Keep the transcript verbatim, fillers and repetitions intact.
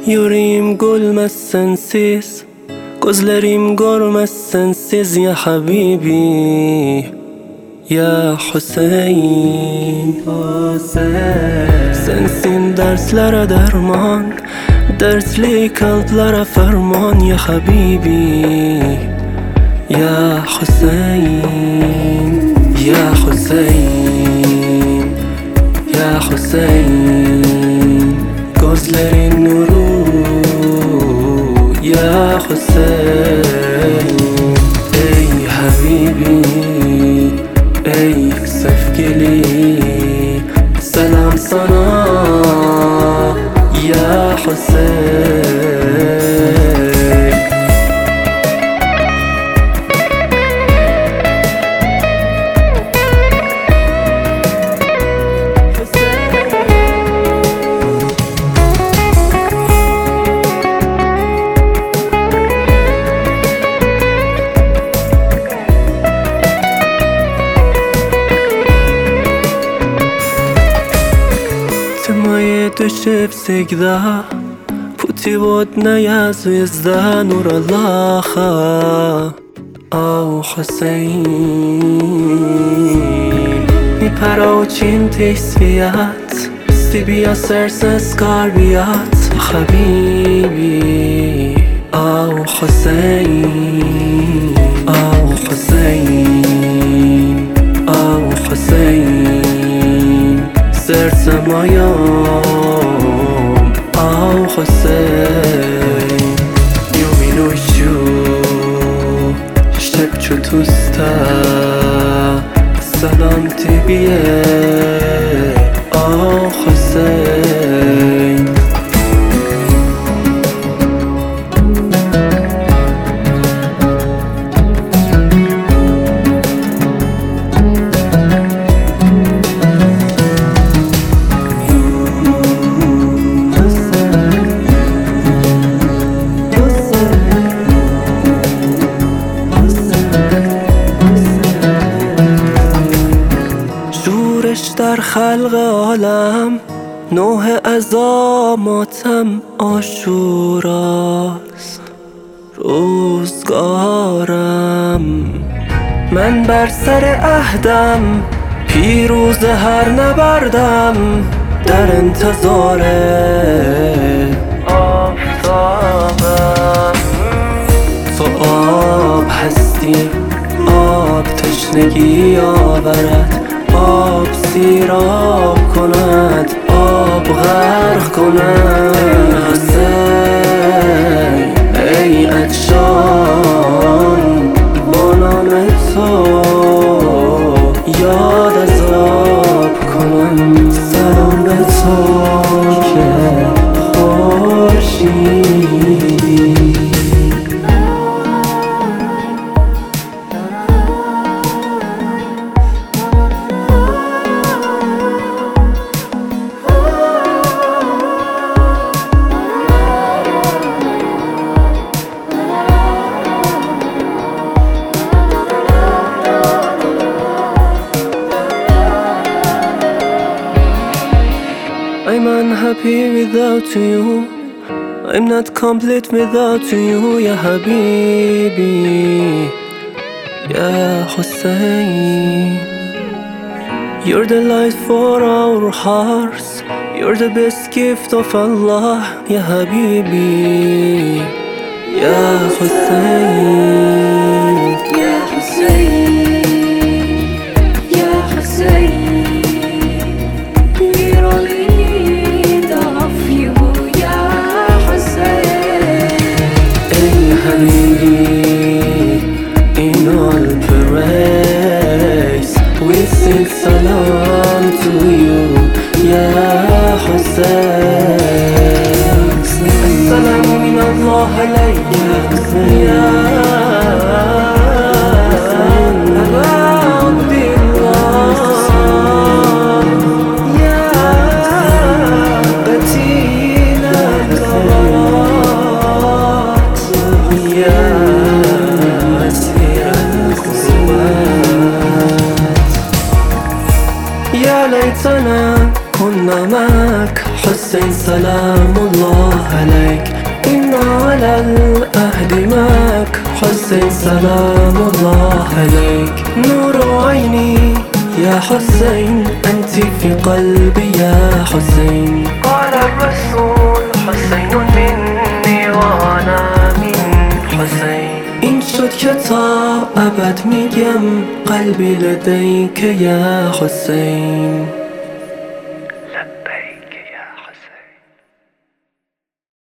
Yüreğim gülmezsen sensiz, gözlerim görmezsen sensiz ya Habibi, ya Hüseyin. Sensin derslere derman, dertli kalplere ferman ya Habibi, ya Hüseyin, ya Hüseyin, ya Hüseyin. Gözlerin nuru ya Hüseyin. Ey Habibi, ey sevgili, selam sana ya Hüseyin. Тьмає душі всегда, путеводная звезда, нур Аллаха, ау Хусейн. میپراچیم تسبیحت، سیبیا سرسز کاربیات حبیبی، او حسین، او حسین، او حسین. Sersemایام او حسین. یومین و شو شب چو توستا سلام تبیه او حسین. در خلق عالم نوح عزا ماتم عاشوراست روزگارم. من بر سر عهدم پیروز هر نبردم، در انتظار آفتابم. تو آب هستی، آب تشنگی آورد، آب سیراب کند، آب غرق کند. حسین ای عطشان با نام تو یاد از آب کنم. سلام به تو که خورشیدی. I'm unhappy without you, I'm not complete without you, ya Habibi, ya Hussein. You're the light for our hearts, you're the best gift of Allah, ya Habibi, ya Hussein, ya Hussein, ya Hussein. In all praise we sing salam to you, ya Hussein. Assalamu min Allah alayka ya Hussein. يا ليتنا کن نمک حسین سلام الله عليك إنا على العهد معك حسين سلام الله عليك نور عيني يا حسين أنت في قلبي يا حسين قال الرسول حسين مني وأنا من حسين این شد که تا ابد میگم قلبی لدیک یا حسین.